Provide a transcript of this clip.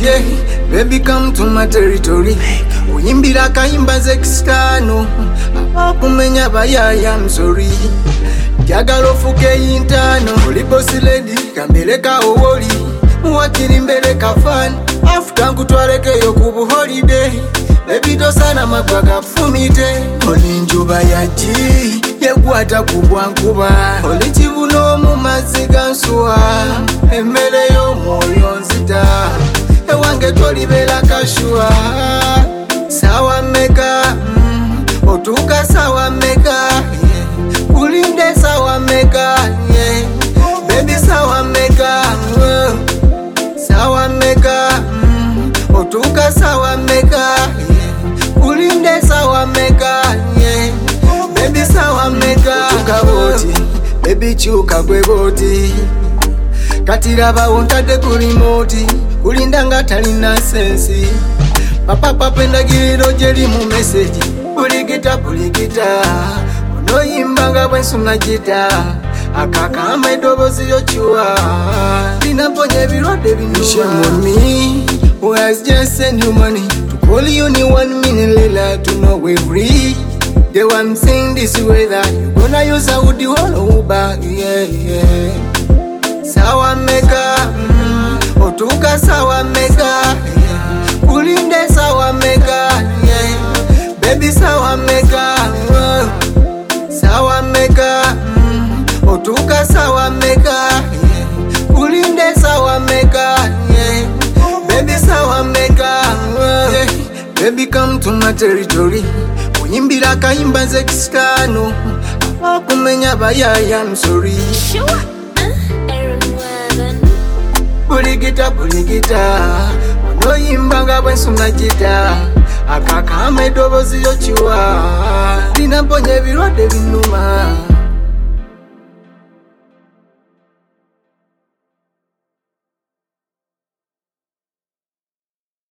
Yeah, baby come to my territory. Uyimbira kayimba zekistano. Abakumenya bayaya I'm sorry. Jagalo fuke intano. Oli bossy lady kambeleka owoli. Muwakiri mbeleka fan. After nkutwaleke yo kubu holiday. Baby tosana magwaga fumite. Oli njuba yaji yekwata kubwa nkuba. Oli chibuno mu mazzi gansuwa. Emmere y'omwoyo nzita. Ewange tolibera kashua. Sawa meka otuka sawa meka kulinde sawa meka baby sawa meka sawa meka otuka sawa meka kulinde sawa meka baby sawa meka otuka boti baby chuka gwe boti katiraba wontade ku remote kulinda nga talina sensi papa penda giriro jeri mu message buligita ono yimbanga bwensuna jita akakama edobozi yochua linaponye birode binuma shame on me who has just sent you money to call you ni 1 minute later to know we free. The one saying this weather you gonna use a woody hollow bag. Yeah sawa meka otuka sawa meka kulinde sawa meka baby sawa meka sawa meka otuka sawa meka kulinde sawa meka baby sawa meka baby come to my territory uyimbira kayimba zekistano abakumenya bayaya I'm sorry. Buligita ono yimbanga bwensuna jita akakama edobozi yochua linaponye birode binuma.